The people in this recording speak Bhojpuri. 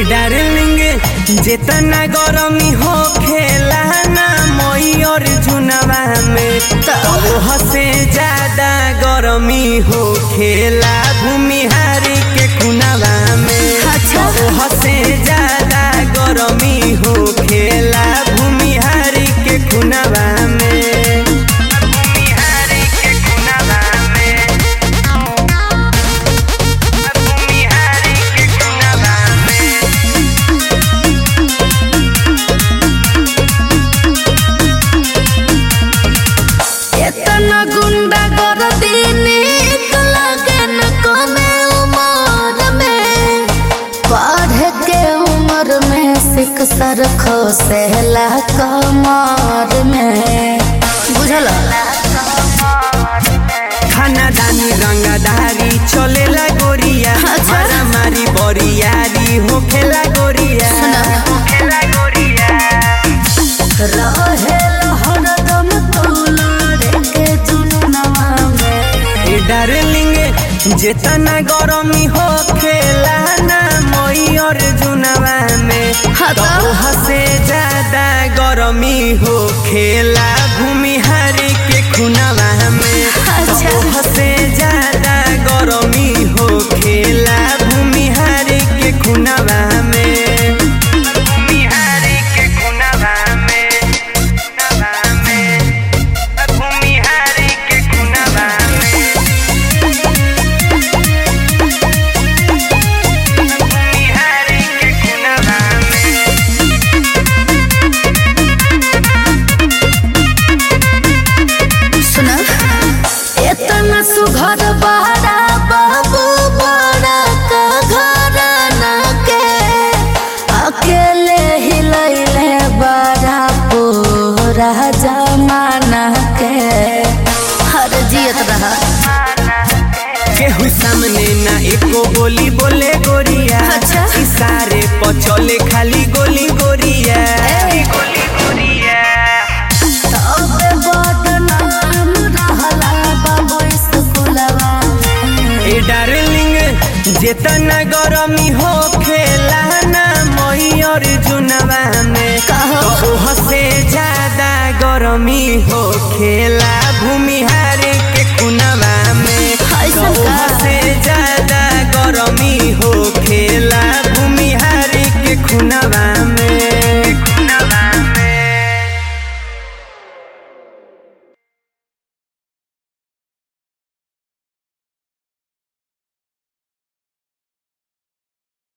डार्लिंग जितना गरमी हो खेला ना मई और जुनवा में हसे ज्यादा गरमी हो खेला भूमिहारी के खुनवा में हसे ज्यादा गरमी हो खेला भूमिहारी के खुनवा में। गुंडा कर दीनी लगे न कमे उमर में पढ़ के उम्र में सिख सर खोसेला कमर में बुझल खानादानी रंगदारी चलेला गोरिया मारामारी बरियारी होखेला गोरिया डार्लिंग जितना गरमी हो खेला ना मई और जुनवा में हसे ज्यादा गरमी हो खेला भूमिहारी के खुनवा में हसे ज्यादा गरमी हो खेला भूमिहारी के खुनवा में। सुघर बड़ा बाबू बड़ा का घर न के अकेले ही लैले बड़ा पूरा जमाना के हर जियत रहा केहू सामने ना एको बोली बोले गोरिया इशारे पर चले खाली गोली गोरिया डार्लिंग जितना गरमी हो खेला ना मई और जुनवा में हसे ज्यादा गरमी हो खेला भूमिहारी के खुनवा में हसे ज्यादा गरमी हो खेला भूमिहारी के खुनवा